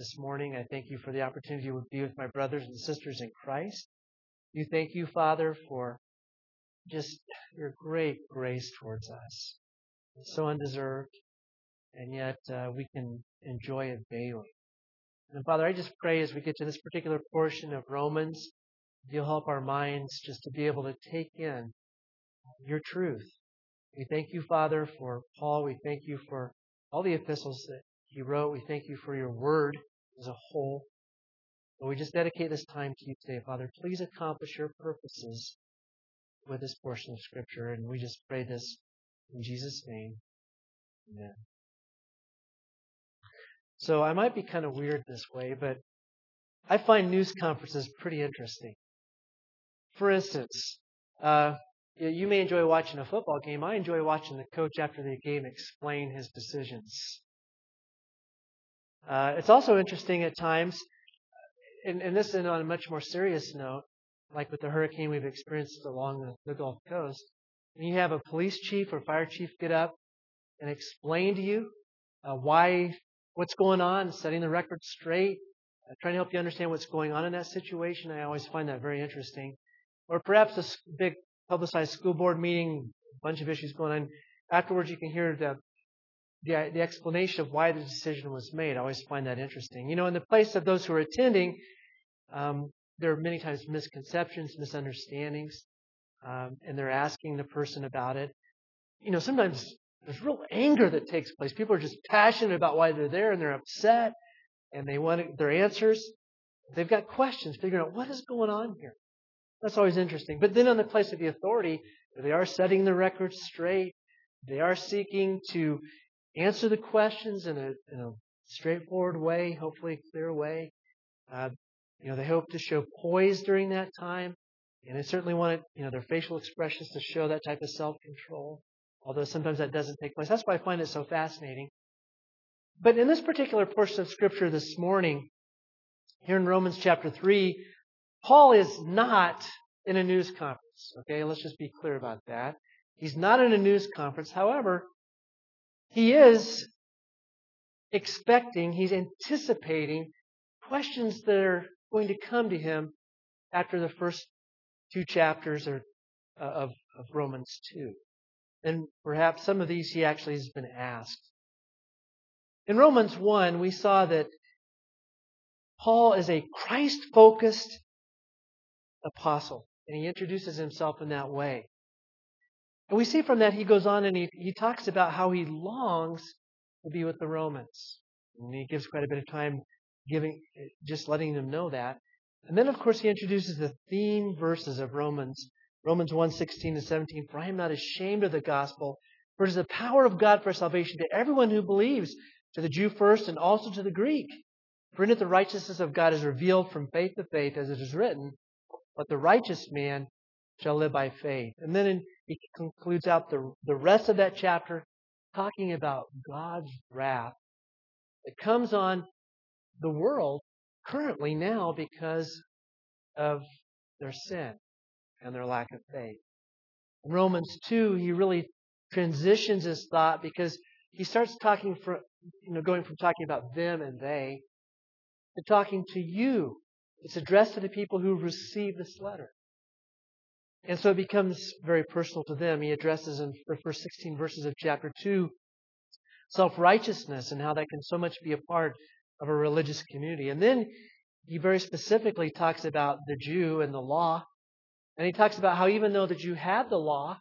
this morning. I thank you for the opportunity to be with my brothers and sisters in Christ. You thank you, Father, for just your great grace towards us. It's so undeserved, and yet we can enjoy it daily. And Father, I just pray as we get to this particular portion of Romans, you'll help our minds just to be able to take in your truth. We thank you, Father, for Paul. We thank you for all the epistles that he wrote. We thank you for your word as a whole. But we just dedicate this time to you today, Father. Please accomplish your purposes with this portion of Scripture. And we just pray this in Jesus' name. Amen. So I might be kind of weird this way, but I find news conferences pretty interesting. For instance, you may enjoy watching a football game. I enjoy watching the coach after the game explain his decisions. It's also interesting at times, and this is on a much more serious note, like with the hurricane we've experienced along the Gulf Coast. When you have a police chief or fire chief get up and explain to you what's going on, setting the record straight, trying to help you understand what's going on in that situation, I always find that very interesting. Or perhaps a big publicized school board meeting, a bunch of issues going on. Afterwards, you can hear the explanation of why the decision was made. I always find that interesting. You know, in the place of those who are attending, there are many times misconceptions, misunderstandings, and they're asking the person about it. You know, sometimes there's real anger that takes place. People are just passionate about why they're there, and they're upset, and they want their answers. They've got questions, figuring out what is going on here. That's always interesting. But then on the place of the authority, they are setting the record straight. They are seeking to answer the questions in a straightforward way, hopefully a clear way. They hope to show poise during that time. And they certainly want their facial expressions to show that type of self-control. Although sometimes that doesn't take place. That's why I find it so fascinating. But in this particular portion of Scripture this morning, here in Romans chapter 3, Paul is not in a news conference. Okay, let's just be clear about that. He's not in a news conference. However, he is he's anticipating questions that are going to come to him after the first two chapters of Romans 2. And perhaps some of these he actually has been asked. In Romans 1, we saw that Paul is a Christ-focused apostle, and he introduces himself in that way. And we see from that he goes on and he talks about how he longs to be with the Romans. And he gives quite a bit of time letting them know that. And then, of course, he introduces the theme verses of Romans 1:16-17. For I am not ashamed of the gospel, for it is the power of God for salvation to everyone who believes, to the Jew first and also to the Greek. For in it the righteousness of God is revealed from faith to faith, as it is written, but the righteous man shall live by faith. And then he concludes out the rest of that chapter talking about God's wrath that comes on the world currently now because of their sin and their lack of faith. In Romans 2, he really transitions his thought because he starts going from talking about them and they to talking to you. It's addressed to the people who receive this letter. And so it becomes very personal to them. He addresses in the first 16 verses of chapter 2 self-righteousness and how that can so much be a part of a religious community. And then he very specifically talks about the Jew and the law. And he talks about how even though the Jew had the law,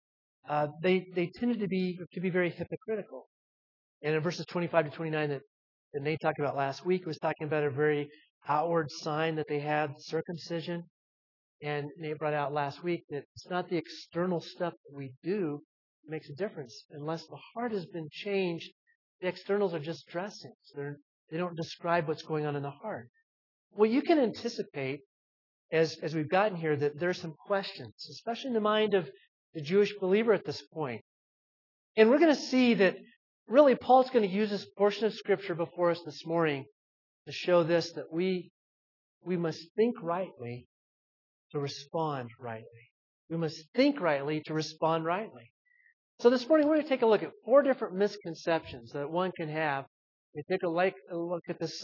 they tended to be very hypocritical. And in verses 25-29 that Nate talked about last week, was talking about a very outward sign that they had, circumcision. And Nate brought out last week that it's not the external stuff that we do that makes a difference. Unless the heart has been changed, the externals are just dressings. They don't describe what's going on in the heart. Well, you can anticipate, as we've gotten here, that there are some questions, especially in the mind of the Jewish believer at this point. And we're going to see that really Paul's going to use this portion of Scripture before us this morning to show this, that we must think rightly to respond rightly. We must think rightly to respond rightly. So this morning we're going to take a look at 4 different misconceptions that one can have. We take a look at this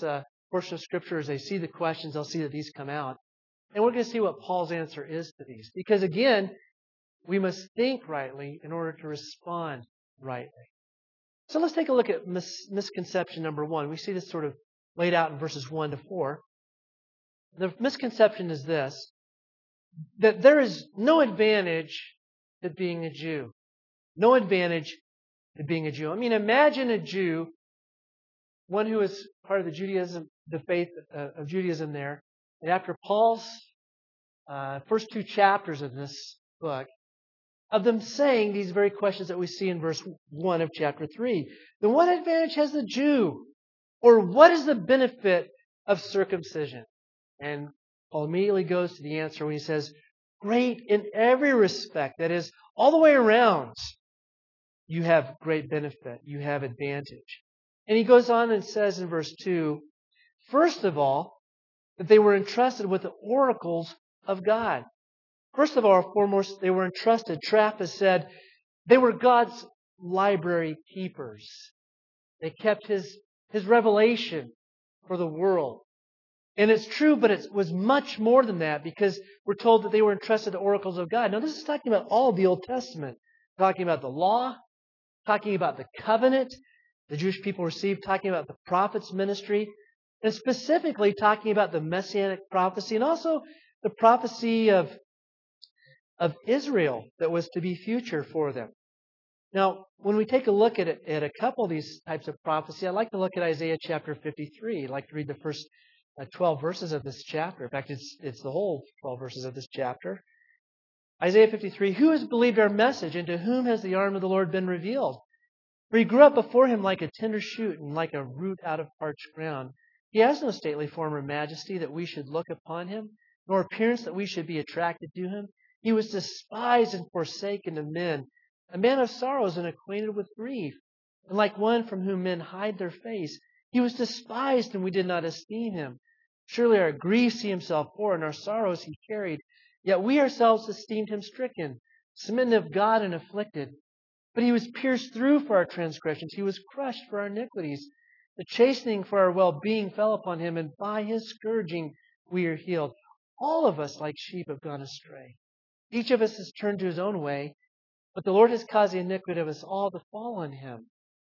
portion of Scripture, as they see the questions, they'll see that these come out. And we're going to see what Paul's answer is to these. Because again, we must think rightly in order to respond rightly. So let's take a look at misconception number 1. We see this sort of laid out in verses 1 to 4. The misconception is this, that there is no advantage to being a Jew. No advantage to being a Jew. I mean, imagine a Jew, one who is part of the faith of Judaism there, and after Paul's first 2 chapters of this book, of them saying these very questions that we see in verse 1 of chapter 3. Then what advantage has the Jew? Or what is the benefit of circumcision? And Paul immediately goes to the answer when he says, great in every respect. That is, all the way around, you have great benefit. You have advantage. And he goes on and says in verse 2, first of all, that they were entrusted with the oracles of God. First of all, foremost, they were entrusted. Trapp has said they were God's library keepers. They kept His revelation for the world. And it's true, but it was much more than that, because we're told that they were entrusted the oracles of God. Now, this is talking about all of the Old Testament. Talking about the law, talking about the covenant the Jewish people received, talking about the prophet's ministry, and specifically talking about the messianic prophecy and also the prophecy of Israel that was to be future for them. Now, when we take a look at a couple of these types of prophecy, I'd like to look at Isaiah chapter 53. I'd like to read the first 12 verses of this chapter. In fact, it's the whole 12 verses of this chapter. Isaiah 53, who has believed our message, and to whom has the arm of the Lord been revealed? For he grew up before him like a tender shoot and like a root out of parched ground. He has no stately form or majesty that we should look upon him, nor appearance that we should be attracted to him. He was despised and forsaken of men, a man of sorrows and acquainted with grief, and like one from whom men hide their face. He was despised, and we did not esteem him. Surely our griefs he himself bore, and our sorrows he carried. Yet we ourselves esteemed him stricken, smitten of God, and afflicted. But he was pierced through for our transgressions. He was crushed for our iniquities. The chastening for our well-being fell upon him, and by his scourging we are healed. All of us, like sheep, have gone astray. Each of us has turned to his own way, but the Lord has caused the iniquity of us all to fall on him.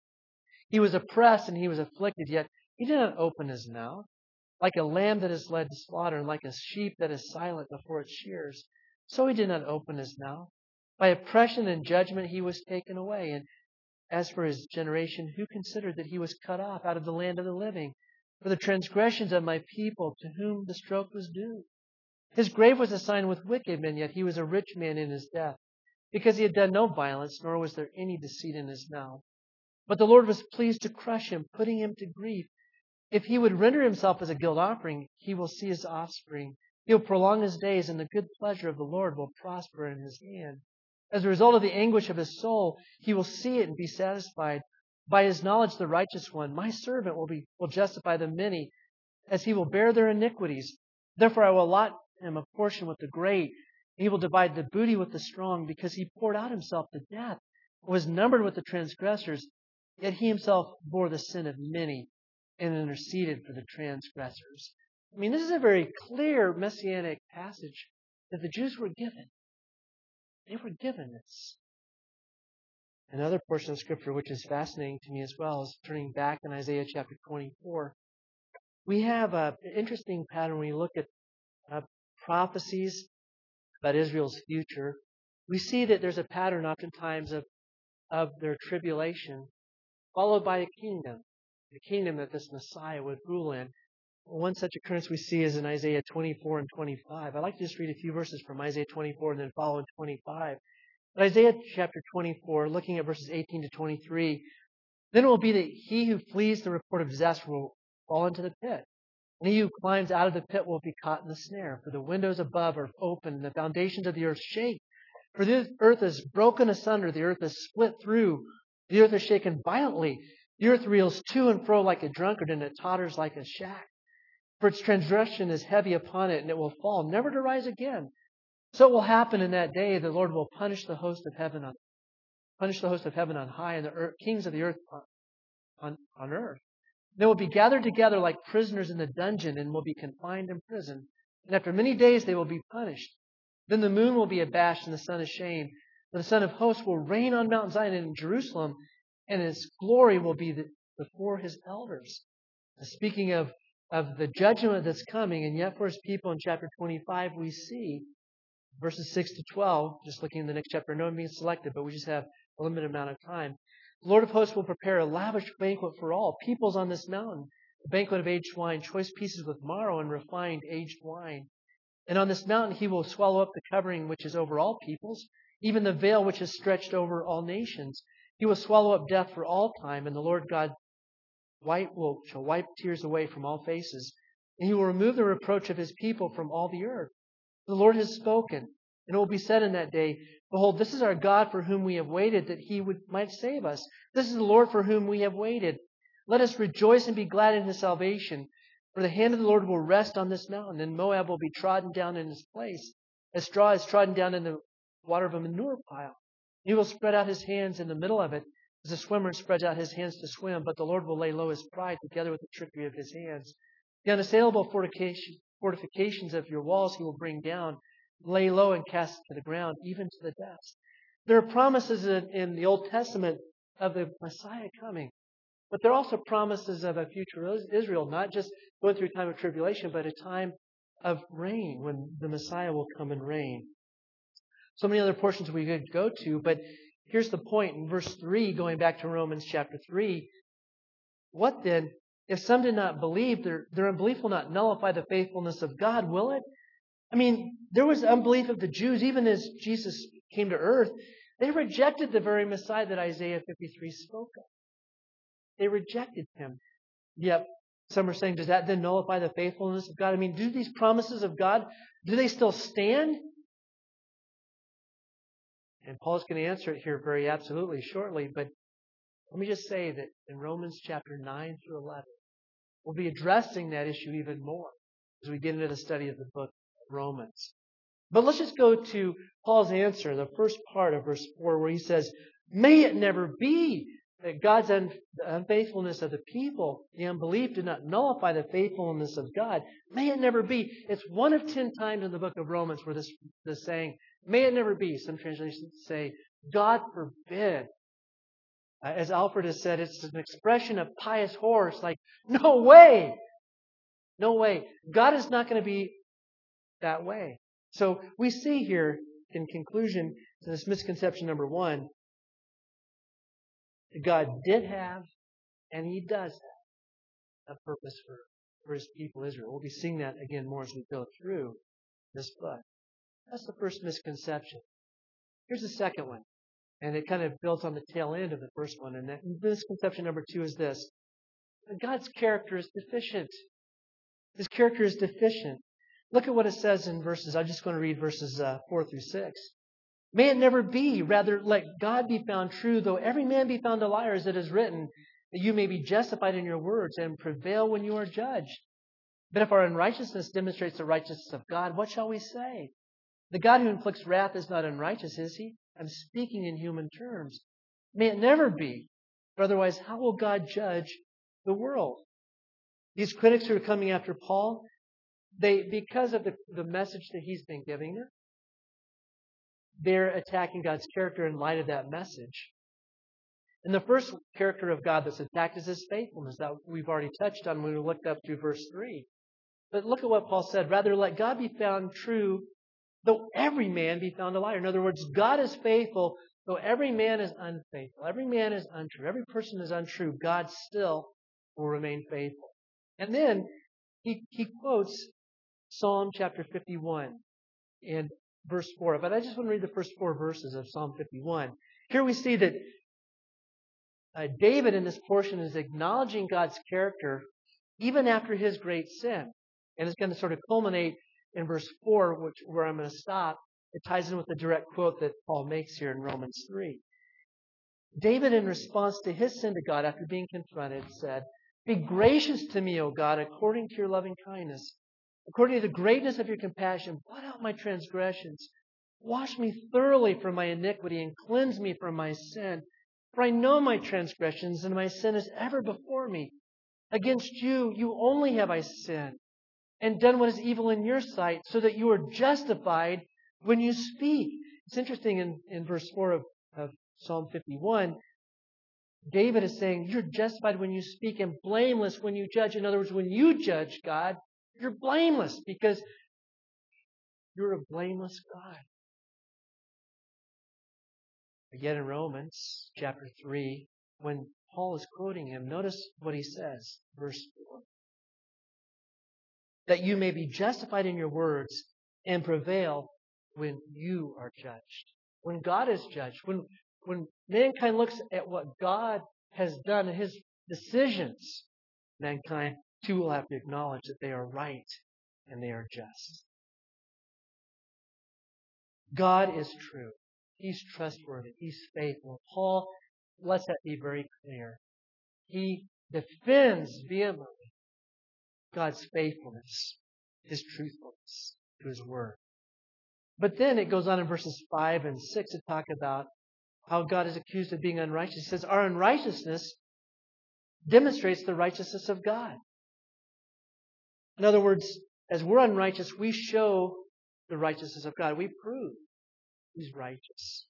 He was oppressed and he was afflicted, yet he did not open his mouth. Like a lamb that is led to slaughter, and like a sheep that is silent before its shears, so he did not open his mouth. By oppression and judgment he was taken away. And as for his generation, who considered that he was cut off out of the land of the living? For the transgressions of my people, to whom the stroke was due. His grave was assigned with wicked men, yet he was a rich man in his death, because he had done no violence, nor was there any deceit in his mouth. But the Lord was pleased to crush him, putting him to grief. If he would render himself as a guilt offering, he will see his offspring. He will prolong his days, and the good pleasure of the Lord will prosper in his hand. As a result of the anguish of his soul, he will see it and be satisfied. By his knowledge, the righteous one, my servant, will justify the many, as he will bear their iniquities. Therefore I will allot him a portion with the great. He will divide the booty with the strong, because he poured out himself to death, and was numbered with the transgressors. Yet he himself bore the sin of many, and interceded for the transgressors. I mean, this is a very clear messianic passage that the Jews were given. They were given this. Another portion of Scripture which is fascinating to me as well is turning back in Isaiah chapter 24. We have an interesting pattern when we look at prophecies about Israel's future. We see that there's a pattern oftentimes of their tribulation, followed by a kingdom. The kingdom that this Messiah would rule in. One such occurrence we see is in Isaiah 24 and 25. I'd like to just read a few verses from Isaiah 24 and then follow in 25. But Isaiah chapter 24, looking at verses 18 to 23, then it will be that he who flees the report of disaster will fall into the pit. And he who climbs out of the pit will be caught in the snare. For the windows above are open, and the foundations of the earth shake. For the earth is broken asunder, the earth is split through, the earth is shaken violently. The earth reels to and fro like a drunkard, and it totters like a shack. For its transgression is heavy upon it, and it will fall, never to rise again. So it will happen in that day, the Lord will punish the host of heaven on high, and the kings of the earth on earth. They will be gathered together like prisoners in the dungeon and will be confined in prison. And after many days they will be punished. Then the moon will be abashed and the sun ashamed. For the Son of Hosts will reign on Mount Zion and in Jerusalem, and his glory will be before his elders. Speaking of the judgment that's coming, and yet for his people in chapter 25, we see verses 6 to 12, just looking in the next chapter, no one being selected, but we just have a limited amount of time. The Lord of hosts will prepare a lavish banquet for all peoples on this mountain, a banquet of aged wine, choice pieces with marrow and refined aged wine. And on this mountain he will swallow up the covering which is over all peoples, even the veil which is stretched over all nations. He will swallow up death for all time, and the Lord God shall wipe tears away from all faces, and he will remove the reproach of his people from all the earth. The Lord has spoken, and it will be said in that day, Behold, this is our God for whom we have waited, that he might save us. This is the Lord for whom we have waited. Let us rejoice and be glad in his salvation. For the hand of the Lord will rest on this mountain, and Moab will be trodden down in his place, as straw is trodden down in the water of a manure pile. He will spread out his hands in the middle of it, as a swimmer spreads out his hands to swim, but the Lord will lay low his pride together with the trickery of his hands. The unassailable fortifications of your walls he will bring down, lay low and cast to the ground, even to the dust. There are promises in the Old Testament of the Messiah coming, but there are also promises of a future Israel, not just going through a time of tribulation, but a time of reign when the Messiah will come and reign. So many other portions we could go to, but here's the point in verse 3, going back to Romans chapter 3. What then? If some did not believe, their unbelief will not nullify the faithfulness of God, will it? I mean, there was unbelief of the Jews, even as Jesus came to earth. They rejected the very Messiah that Isaiah 53 spoke of. They rejected him. Yet, some are saying, does that then nullify the faithfulness of God? I mean, do these promises of God, do they still stand? And Paul's going to answer it here very absolutely shortly, but let me just say that in Romans chapter 9 through 11, we'll be addressing that issue even more as we get into the study of the book of Romans. But let's just go to Paul's answer, the first part of verse 4, where he says, May it never be that God's unfaithfulness of the people, the unbelief, did not nullify the faithfulness of God. May it never be. It's one of 10 times in the book of Romans where this saying, may it never be. Some translations say, God forbid. As Alfred has said, it's an expression of pious horror. It's like, no way. No way. God is not going to be that way. So we see here, in conclusion to this misconception number 1, that God did have, and He does have, a purpose for His people Israel. We'll be seeing that again more as we go through this book. That's the first misconception. Here's the second one. And it kind of builds on the tail end of the first one. And that misconception number 2 is this. God's character is deficient. His character is deficient. Look at what it says in verses. I'm just going to read verses 4 through 6. May it never be. Rather, let God be found true, though every man be found a liar, as it is written, that you may be justified in your words and prevail when you are judged. But if our unrighteousness demonstrates the righteousness of God, what shall we say? The God who inflicts wrath is not unrighteous, is He? I'm speaking in human terms. May it never be. For otherwise, how will God judge the world? These critics who are coming after Paul, because of the message that he's been giving them, they're attacking God's character in light of that message. And the first character of God that's attacked is His faithfulness that we've already touched on when we looked up to verse 3. But look at what Paul said. Rather, let God be found true, though every man be found a liar. In other words, God is faithful, though every man is unfaithful. Every man is untrue. Every person is untrue. God still will remain faithful. And then he quotes Psalm chapter 51 in verse 4. But I just want to read the first 4 verses of Psalm 51. Here we see that David in this portion is acknowledging God's character even after his great sin. And it's going to sort of culminate in verse 4, where I'm going to stop. It ties in with the direct quote that Paul makes here in Romans 3. David, in response to his sin to God after being confronted, said, Be gracious to me, O God, according to your loving kindness. According to the greatness of your compassion, blot out my transgressions. Wash me thoroughly from my iniquity and cleanse me from my sin. For I know my transgressions, and my sin is ever before me. Against you, you only have I sinned and done what is evil in your sight, so that you are justified when you speak. It's interesting in verse 4 of Psalm 51, David is saying, you're justified when you speak and blameless when you judge. In other words, when you judge God, you're blameless because you're a blameless God. Again in Romans chapter 3, when Paul is quoting him, notice what he says, verse 4. That you may be justified in your words and prevail when you are judged. When God is judged, when mankind looks at what God has done and His decisions, mankind too will have to acknowledge that they are right and they are just. God is true. He's trustworthy. He's faithful. Paul lets that be very clear. He defends vehemently God's faithfulness, His truthfulness to His Word. But then it goes on in verses 5 and 6 to talk about how God is accused of being unrighteous. He says, our unrighteousness demonstrates the righteousness of God. In other words, as we're unrighteous, we show the righteousness of God. We prove He's righteous.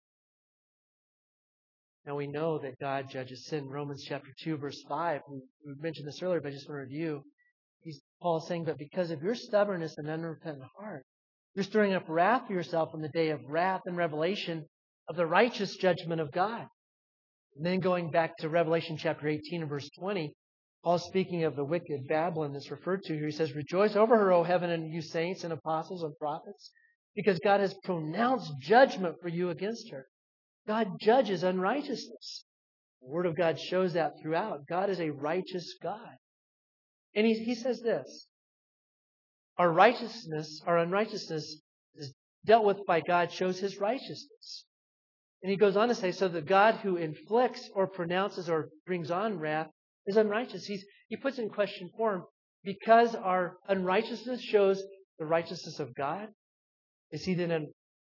Now we know that God judges sin. Romans chapter 2, verse 5. We mentioned this earlier, but I just want to review. Paul is saying, but because of your stubbornness and unrepentant heart, you're storing up wrath for yourself on the day of wrath and revelation of the righteous judgment of God. And then going back to Revelation chapter 18 and verse 20, Paul's speaking of the wicked Babylon that's referred to here. He says, rejoice over her, O heaven, and you saints and apostles and prophets, because God has pronounced judgment for you against her. God judges unrighteousness. The Word of God shows that throughout. God is a righteous God. And he says this, our unrighteousness is dealt with by God shows His righteousness. And he goes on to say, so the God who inflicts or pronounces or brings on wrath is unrighteous. He puts in question form, because our unrighteousness shows the righteousness of God, is he then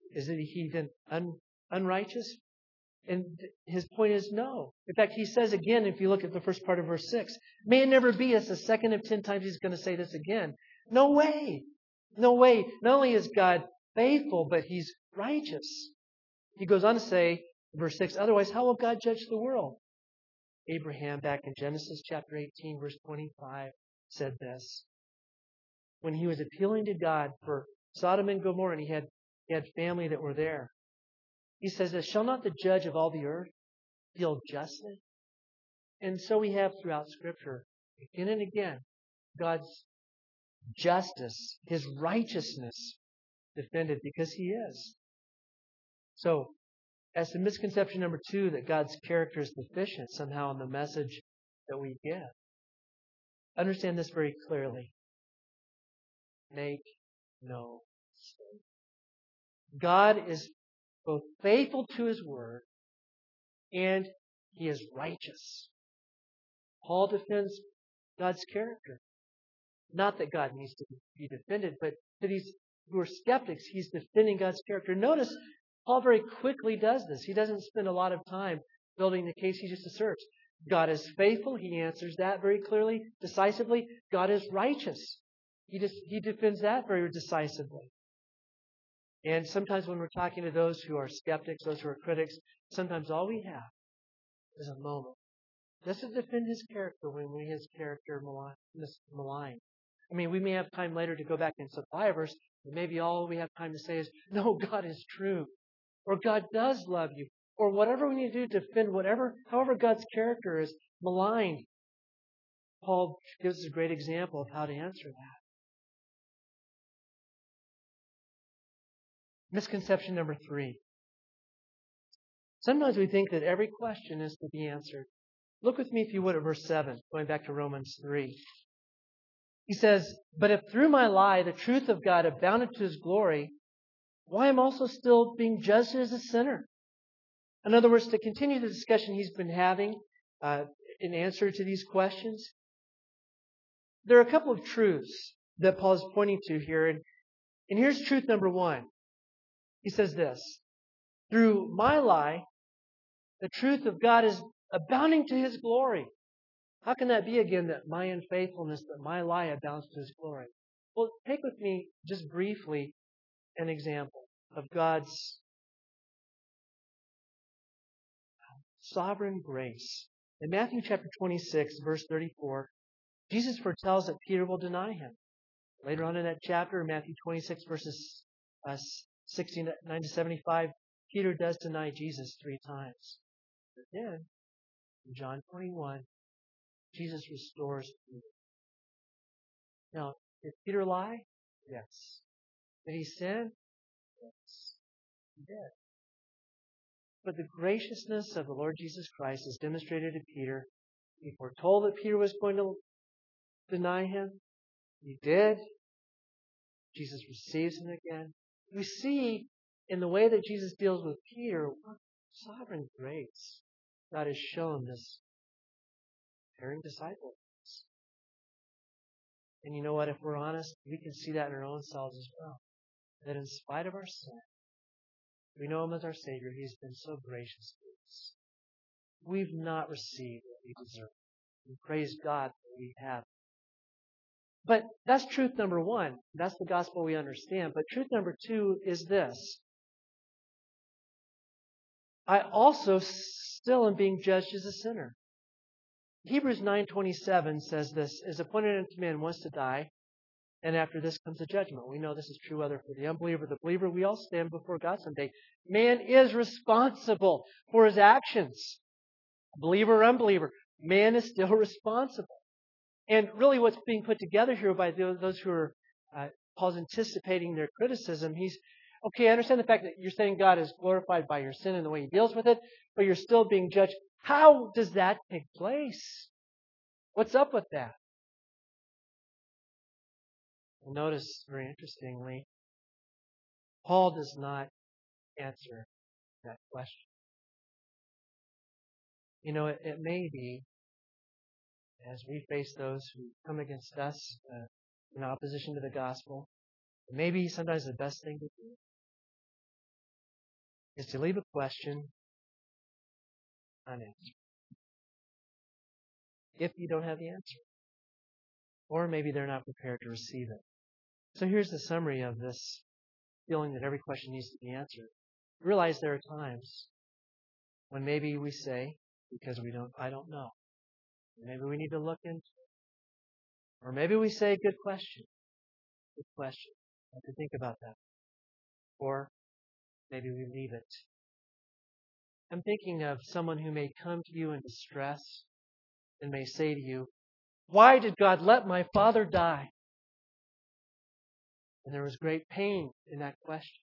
unrighteous? And his point is no. In fact, he says again, if you look at the first part of verse 6, may it never be. It's the second of 10 times he's going to say this again. No way. No way. Not only is God faithful, but He's righteous. He goes on to say, verse 6, otherwise, how will God judge the world? Abraham, back in Genesis chapter 18, verse 25, said this. When he was appealing to God for Sodom and Gomorrah, and he had family that were there, he says this, shall not the judge of all the earth deal justly? And so we have throughout Scripture, again and again, God's justice, His righteousness defended because He is. So, as to misconception number 2, that God's character is deficient somehow in the message that we give, understand this very clearly. Make no mistake. God is both faithful to His Word and He is righteous. Paul defends God's character. Not that God needs to be defended, but that who are skeptics, he's defending God's character. Notice, Paul very quickly does this. He doesn't spend a lot of time building the case. He just asserts, God is faithful. He answers that very clearly, decisively. God is righteous. He defends that very decisively. And sometimes when we're talking to those who are skeptics, those who are critics, sometimes all we have is a moment just to defend His character when His character maligned. I mean, we may have time later to go back and supply a verse, but maybe all we have time to say is, no, God is true. Or God does love you. Or whatever we need to do to defend however God's character is maligned. Paul gives us a great example of how to answer that. Misconception number 3. Sometimes we think that every question is to be answered. Look with me, if you would, at verse 7, going back to Romans 3. He says, but if through my lie the truth of God abounded to His glory, why am I also still being judged as a sinner? In other words, to continue the discussion he's been having in answer to these questions, there are a couple of truths that Paul is pointing to here. And here's truth number 1. He says this, through my lie, the truth of God is abounding to His glory. How can that be again that my unfaithfulness, that my lie abounds to His glory? Well, take with me just briefly an example of God's sovereign grace. In Matthew chapter 26, verse 34, Jesus foretells that Peter will deny Him. Later on in that chapter, in Matthew 26, verses 69 to 75, Peter does deny Jesus 3 times. But then, in John 21, Jesus restores Peter. Now, did Peter lie? Yes. Did he sin? Yes. He did. But the graciousness of the Lord Jesus Christ is demonstrated to Peter. He foretold that Peter was going to deny Him. He did. Jesus receives him again. We see in the way that Jesus deals with Peter, what sovereign grace God has shown this caring disciple. And you know what? If we're honest, we can see that in our own selves as well. That in spite of our sin, we know Him as our Savior. He's been so gracious to us. We've not received what we deserve. And praise God that we have. But that's truth number one. That's the gospel we understand. But truth number two is this. I also still am being judged as a sinner. Hebrews 9:27 says this, "Is appointed unto man once to die, and after this comes the judgment." We know this is true whether for the unbeliever or the believer. We all stand before God someday. Man is responsible for his actions. Believer or unbeliever, man is still responsible. And really what's being put together here by those who are, Paul's anticipating their criticism, he's, okay, I understand the fact that you're saying God is glorified by your sin and the way He deals with it, but you're still being judged. How does that take place? What's up with that? Well, notice, very interestingly, Paul does not answer that question. You know, it may be, as we face those who come against us in opposition to the gospel, it may be sometimes the best thing to do is to leave a question unanswered. If you don't have the answer. Or maybe they're not prepared to receive it. So here's the summary of this feeling that every question needs to be answered. Realize there are times when maybe we say, because I don't know. Maybe we need to look into it. Or maybe we say, good question. Good question. I have to think about that. Or maybe we leave it. I'm thinking of someone who may come to you in distress and may say to you, "Why did God let my father die?" And there was great pain in that question.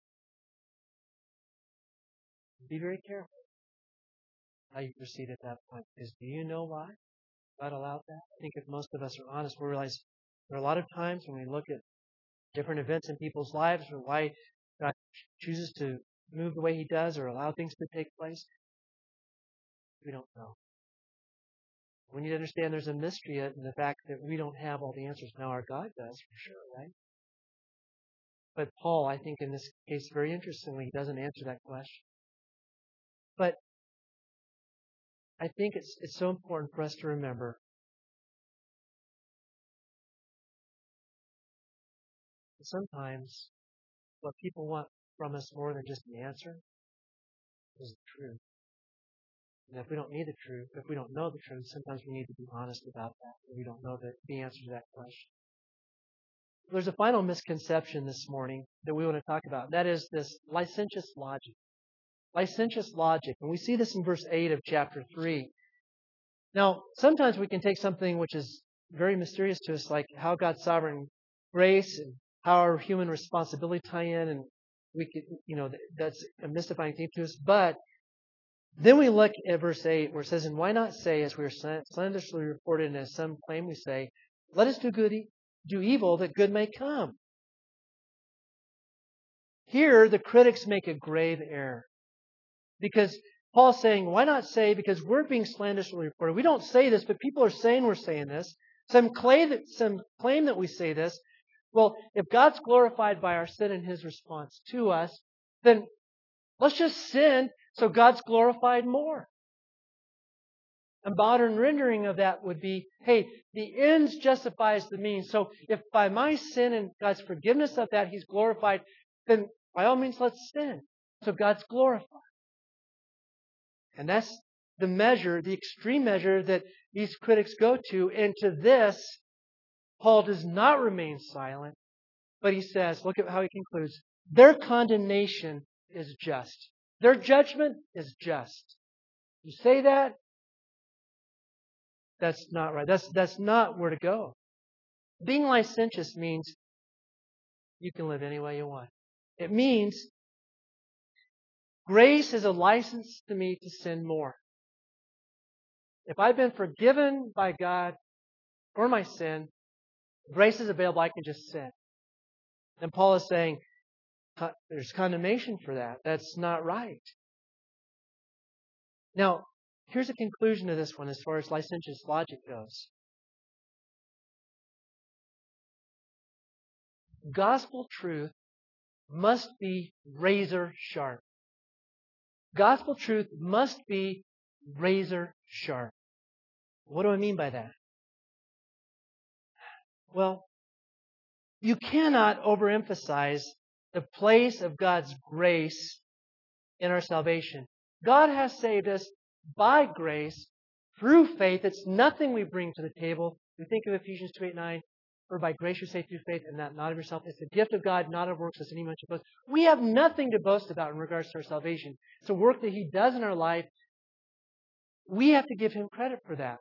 Be very careful how you proceed at that point. Because do you know why God allowed that? I think if most of us are honest, we realize there are a lot of times when we look at different events in people's lives or why God chooses to move the way He does or allow things to take place, we don't know. We need to understand there's a mystery in the fact that we don't have all the answers. Now our God does, for sure, right? But Paul, I think in this case, very interestingly, he doesn't answer that question. But I think it's so important for us to remember that sometimes what people want from us more than just an answer is the truth. And if we don't need the truth, if we don't know the truth, sometimes we need to be honest about that. We don't know the answer to that question. There's a final misconception this morning that we want to talk about. That is this licentious logic. Licentious logic. And we see this in verse 8 of chapter 3. Now, sometimes we can take something which is very mysterious to us, like how God's sovereign grace and how our human responsibility tie in, and we could, that's a mystifying thing to us. But then we look at verse 8 where it says, "And why not say, as we are slanderously reported, and as some claim we say, let us do evil that good may come." Here, the critics make a grave error. Because Paul's saying, why not say, because we're being slanderously reported. We don't say this, but people are saying we're saying this. Some claim that we say this. Well, if God's glorified by our sin and His response to us, then let's just sin so God's glorified more. A modern rendering of that would be, hey, the ends justifies the means. So if by my sin and God's forgiveness of that He's glorified, then by all means let's sin. So God's glorified. And that's the measure, the extreme measure that these critics go to. And to this, Paul does not remain silent, but he says, look at how he concludes, their condemnation is just. Their judgment is just. You say that? That's not right. That's not where to go. Being licentious means you can live any way you want. It means grace is a license to me to sin more. If I've been forgiven by God for my sin, grace is available. I can just sin. And Paul is saying there's condemnation for that. That's not right. Now, here's a conclusion to this one as far as licentious logic goes. Gospel truth must be razor sharp. Gospel truth must be razor sharp. What do I mean by that? Well, you cannot overemphasize the place of God's grace in our salvation. God has saved us by grace through faith. It's nothing we bring to the table. We think of Ephesians 2:8-9. For by grace you're saved through faith, and that not of yourself. It's a gift of God, not of works, as any man should boast. We have nothing to boast about in regards to our salvation. It's a work that He does in our life. We have to give Him credit for that.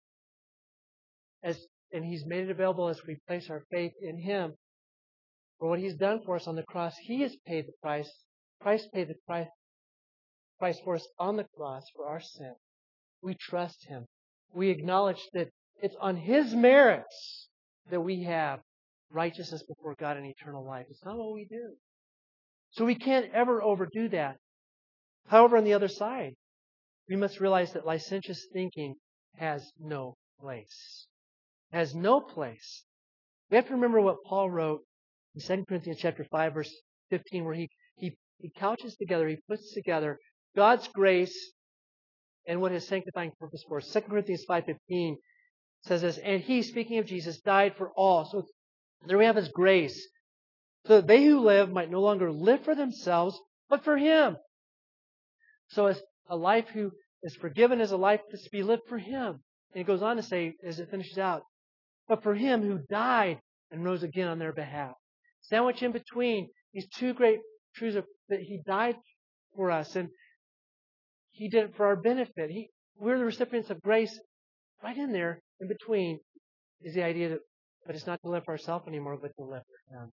And He's made it available as we place our faith in Him. For what He's done for us on the cross, He has paid the price. Christ paid the price for us on the cross for our sin. We trust Him. We acknowledge that it's on His merits that we have righteousness before God and eternal life. It's not what we do. So we can't ever overdo that. However, on the other side, we must realize that licentious thinking has no place. Has no place. We have to remember what Paul wrote in 2 Corinthians chapter 5, verse 15, where he couches together, he puts together God's grace and what His sanctifying purpose for us. 2 Corinthians 5:15 says this, and He, speaking of Jesus, died for all. So there we have His grace. So that they who live might no longer live for themselves, but for Him. So as a life who is forgiven is a life that's to be lived for Him. And it goes on to say, as it finishes out, but for Him who died and rose again on their behalf. Sandwich in between these two great truths of, that He died for us and He did it for our benefit. We're the recipients of grace. Right in there, in between, is the idea that, but it's not to live for ourselves anymore, but to live for Him.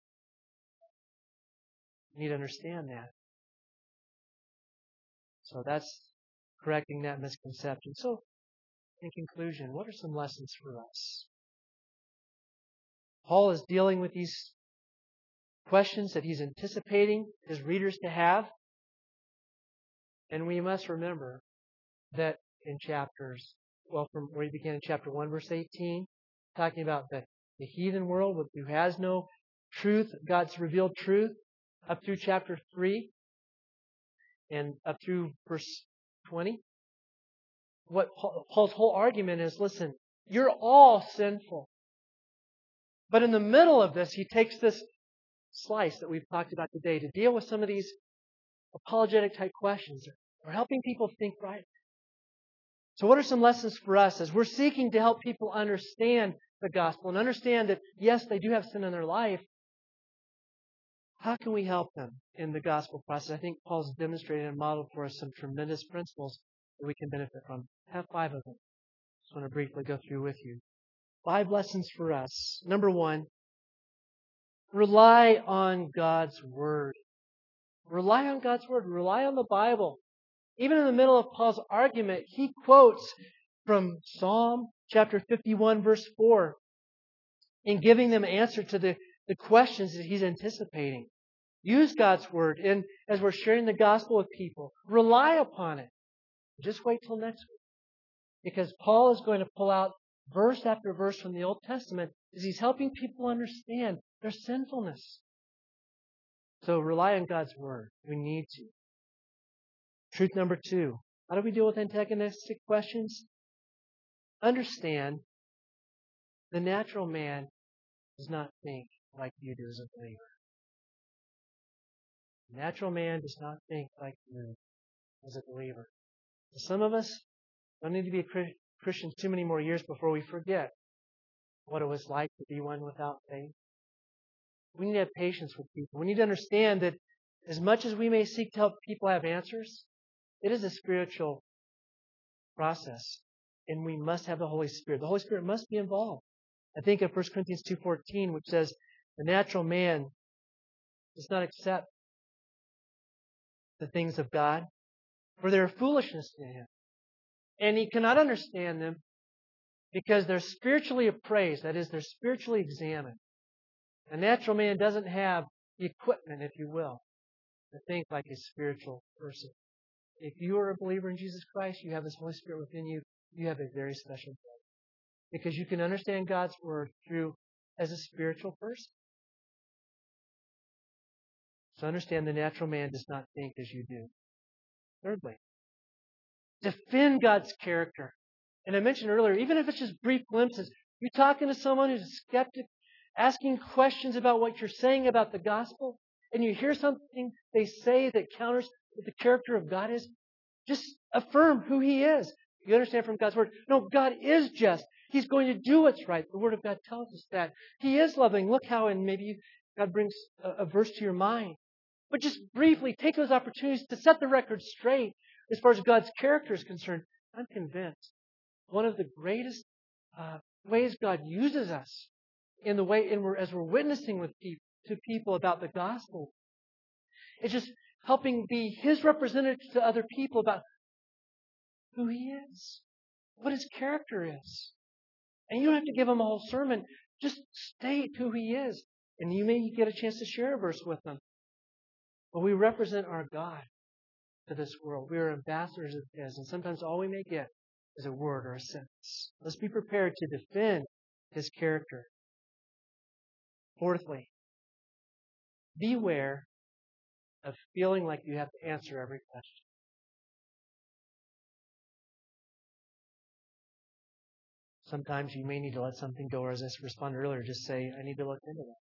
We need to understand that. So that's correcting that misconception. So, in conclusion, what are some lessons for us? Paul is dealing with these questions that he's anticipating his readers to have. And we must remember that in chapters, well, from where he began in chapter 1, verse 18, talking about the heathen world who has no truth, God's revealed truth, up through chapter 3 and up through verse 20. What Paul's whole argument is, listen, you're all sinful. But in the middle of this, he takes this slice that we've talked about today to deal with some of these apologetic type questions or helping people think right. So what are some lessons for us as we're seeking to help people understand the gospel and understand that, yes, they do have sin in their life? How can we help them in the gospel process? I think Paul's demonstrated and modeled for us some tremendous principles that we can benefit from. I have 5 of them. Just want to briefly go through with you. 5 lessons for us. Number 1, rely on God's Word. Rely on God's Word. Rely on the Bible. Even in the middle of Paul's argument, he quotes from Psalm chapter 51, verse 4, in giving them answer to the questions that he's anticipating. Use God's Word as we're sharing the gospel with people. Rely upon it. Just wait till next week. Because Paul is going to pull out verse after verse from the Old Testament as he's helping people understand their sinfulness. So rely on God's Word. We need to. Truth number 2. How do we deal with antagonistic questions? understand the natural man does not think like you do as a believer. The natural man does not think like you as a believer. Some of us don't need to be Christians too many more years before we forget what it was like to be one without faith. We need to have patience with people. We need to understand that as much as we may seek to help people have answers, it is a spiritual process. And we must have the Holy Spirit. The Holy Spirit must be involved. I think of 1 Corinthians 2:14, which says, the natural man does not accept the things of God, for they are foolishness to him. And he cannot understand them because they're spiritually appraised. That is, they're spiritually examined. A natural man doesn't have the equipment, if you will, to think like a spiritual person. If you are a believer in Jesus Christ, you have this Holy Spirit within you, you have a very special gift. Because you can understand God's Word as a spiritual person. So understand the natural man does not think as you do. Thirdly, defend God's character. And I mentioned earlier, even if it's just brief glimpses, you're talking to someone who's a skeptic, asking questions about what you're saying about the gospel, and you hear something they say that counters what the character of God is, just affirm who He is. You understand from God's Word, no, God is just. He's going to do what's right. The Word of God tells us that. He is loving. Look how, and maybe God brings a verse to your mind. But just briefly, take those opportunities to set the record straight as far as God's character is concerned. I'm convinced one of the greatest ways God uses us in the way as we're witnessing to people about the gospel is just helping be His representative to other people about who He is, what His character is. And you don't have to give them a whole sermon. Just state who He is. And you may get a chance to share a verse with them. But we represent our God to this world. We are ambassadors of His. And sometimes all we may get is a word or a sentence. Let's be prepared to defend His character. Fourthly, beware of feeling like you have to answer every question. Sometimes you may need to let something go, or as I responded earlier, just say, I need to look into that.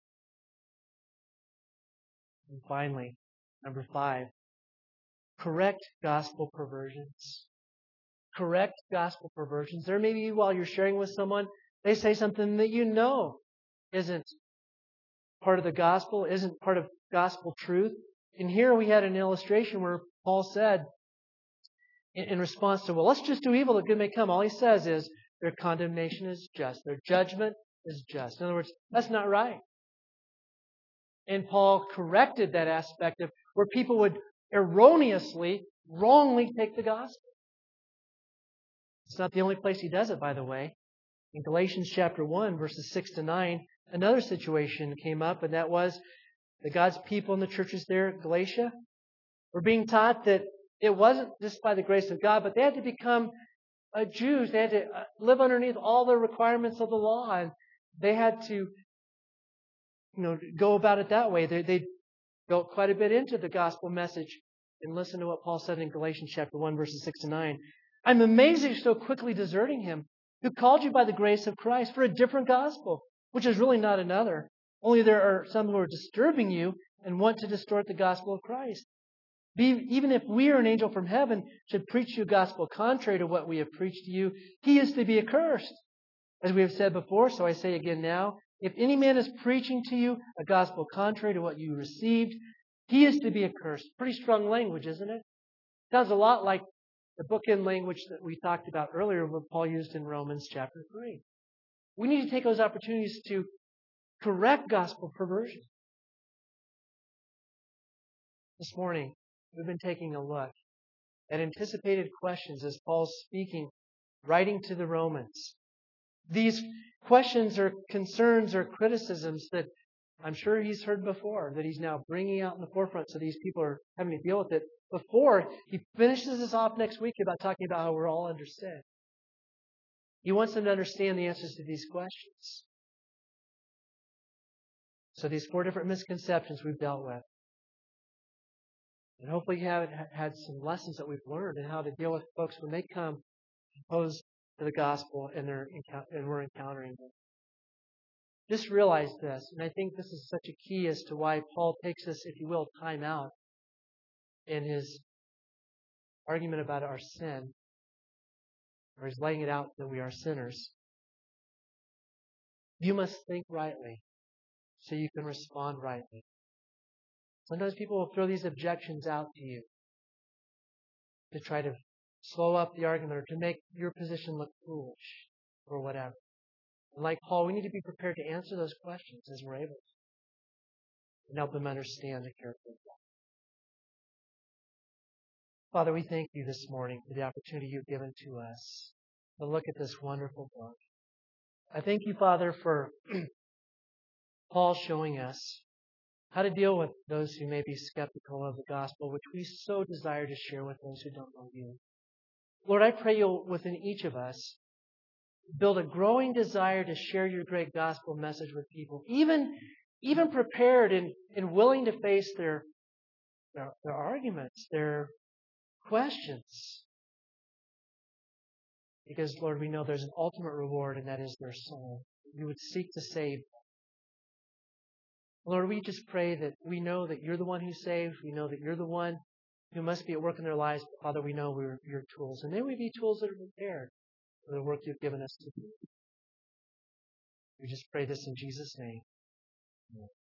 And finally, number 5, correct gospel perversions. Correct gospel perversions. There may be, while you're sharing with someone, they say something that you know isn't part of the gospel, isn't part of gospel truth. And here we had an illustration where Paul said, in response to, well, let's just do evil that good may come. All he says is, their condemnation is just. Their judgment is just. In other words, that's not right. And Paul corrected that aspect of where people would erroneously, wrongly take the gospel. It's not the only place he does it, by the way. In Galatians chapter 1, verses 6 to 9, another situation came up, and that was that God's people in the churches there at Galatia were being taught that it wasn't just by the grace of God, but they had to become Jews. They had to live underneath all the requirements of the law, and they had to, go about it that way. They built quite a bit into the gospel message. And listen to what Paul said in Galatians chapter 1, verses 6 to 9. I'm amazed you're so quickly deserting Him who called you by the grace of Christ for a different gospel, which is really not another. Only there are some who are disturbing you and want to distort the gospel of Christ. Even if we or an angel from heaven should preach you a gospel contrary to what we have preached to you, he is to be accursed. As we have said before, so I say again now, if any man is preaching to you a gospel contrary to what you received, he is to be accursed. Pretty strong language, isn't it? Sounds a lot like the bookend language that we talked about earlier, what Paul used in Romans chapter 3. We need to take those opportunities to correct gospel perversion. This morning, we've been taking a look at anticipated questions as Paul's speaking, writing to the Romans. These questions or concerns or criticisms that I'm sure he's heard before, that he's now bringing out in the forefront so these people are having to deal with it before he finishes this off next week about talking about how we're all under sin. He wants them to understand the answers to these questions. So these 4 different misconceptions we've dealt with. And hopefully you have had some lessons that we've learned in how to deal with folks when they come and pose to the gospel and we're encountering them. Just realize this, and I think this is such a key as to why Paul takes this, if you will, time out in his argument about our sin, or he's laying it out that we are sinners. You must think rightly so you can respond rightly. Sometimes people will throw these objections out to you to try to slow up the argument or to make your position look foolish or whatever. And like Paul, we need to be prepared to answer those questions as we're able to and help them understand the character of God. Father, we thank you this morning for the opportunity you've given to us to look at this wonderful book. I thank you, Father, for Paul showing us how to deal with those who may be skeptical of the gospel, which we so desire to share with those who don't know you. Lord, I pray you'll, within each of us, build a growing desire to share your great gospel message with people, even prepared and willing to face their arguments, their questions. Because, Lord, we know there's an ultimate reward, and that is their soul. You would seek to save them. Lord, we just pray that we know that you're the one who saves. We know that you're the one who must be at work in their lives. But Father, we know we're your tools. And may we be tools that are prepared for the work you've given us to do. We just pray this in Jesus' name. Amen.